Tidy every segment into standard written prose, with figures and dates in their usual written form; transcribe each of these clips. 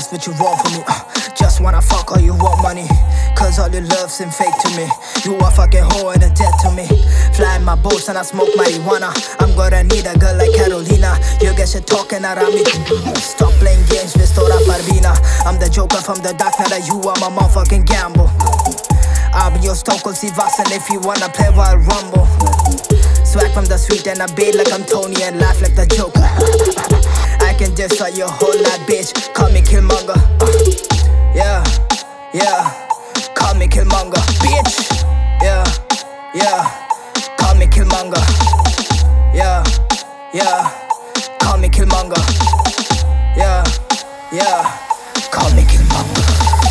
honest with you, wrong for me. Just wanna fuck or you want money? Cause all your love seem fake to me. You a fucking hoe and a debt to me. Flying my boats and I smoke marijuana. I'm gonna need a girl like Carolina. You get shit talking around me. Stop playing games with Stora Parvina. I'm the joker from the dark, now that you are my motherfucking gamble. I'll be your Stokely Vassen if you wanna play Royal Rumble. Swag from the street and I beat like I'm Tony and laugh like the Joker. I can destroy your whole lot, bitch. Call me Killmonger. Yeah, yeah. Call me Killmonger, bitch. Yeah, yeah. Call me Killmonger. Yeah, yeah. Call me Killmonger. Yeah, yeah. Call me Killmonger.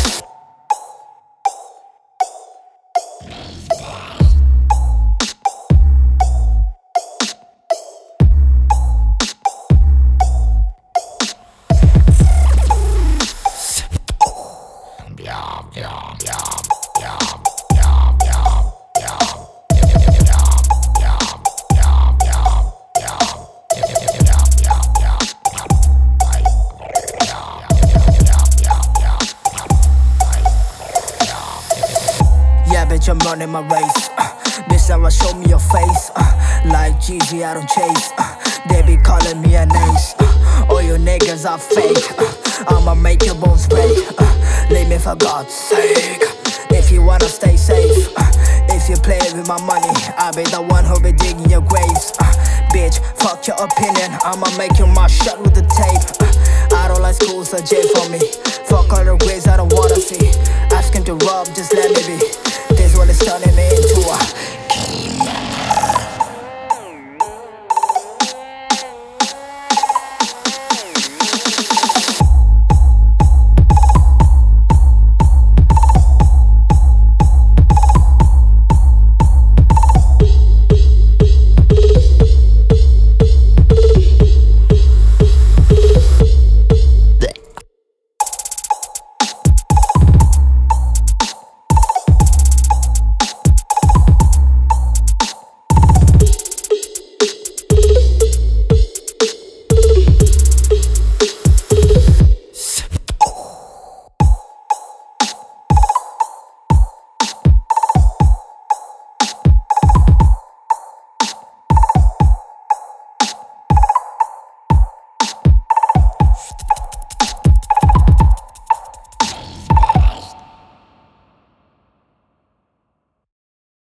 Bitch, I'm running my race. Bitch, now show me your face. Like Gigi, I don't chase. They be calling me an ace. All you niggas are fake. I'ma make your bones break. Leave me for God's sake. If you wanna stay safe, if you play with my money, I'll be the one who'll be digging your graves. Bitch, fuck your opinion. I'ma make you my shot with the tape. I don't like school, so jail for me. Fuck all the grades I don't wanna see. Asking to rob, just let me be. This what it's turning me into.